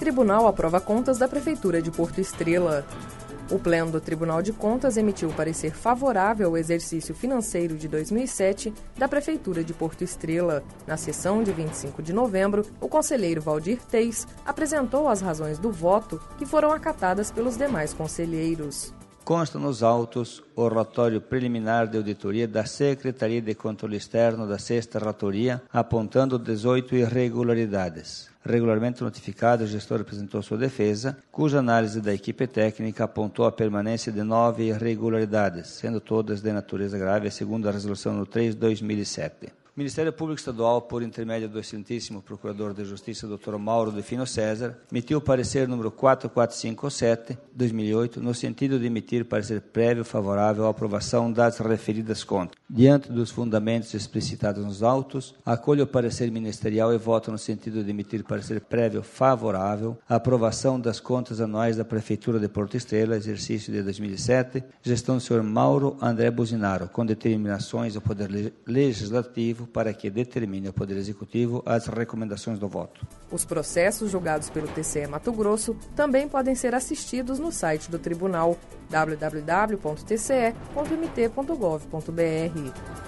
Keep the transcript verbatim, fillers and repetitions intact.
Tribunal aprova contas da Prefeitura de Porto Estrela. O Pleno do Tribunal de Contas emitiu parecer favorável ao exercício financeiro de dois mil e sete da Prefeitura de Porto Estrela. Na sessão de vinte e cinco de novembro, o conselheiro Valdir Teis apresentou as razões do voto, que foram acatadas pelos demais conselheiros. Consta nos autos o relatório preliminar de auditoria da Secretaria de Controle Externo da Sexta Relatoria, apontando dezoito irregularidades. Regularmente notificado, o gestor apresentou sua defesa, cuja análise da equipe técnica apontou a permanência de nove irregularidades, sendo todas de natureza grave, segundo a resolução número três de dois mil e sete. O Ministério Público Estadual, por intermédio do excelentíssimo Procurador de Justiça, doutor Mauro Delfino César, emitiu o parecer número quatro quatro cinco sete de dois mil e oito, no sentido de emitir parecer prévio favorável à aprovação das referidas contas. Diante dos fundamentos explicitados nos autos, acolho o parecer ministerial e voto no sentido de emitir parecer prévio favorável à aprovação das contas anuais da Prefeitura de Porto Estrela, exercício de dois mil e sete, gestão do senhor Mauro André Buzinaro, com determinações ao Poder Legislativo para que determine ao Poder Executivo as recomendações do voto. Os processos julgados pelo T C E Mato Grosso também podem ser assistidos no site do Tribunal, w w w ponto t c e ponto m t ponto gov ponto b r.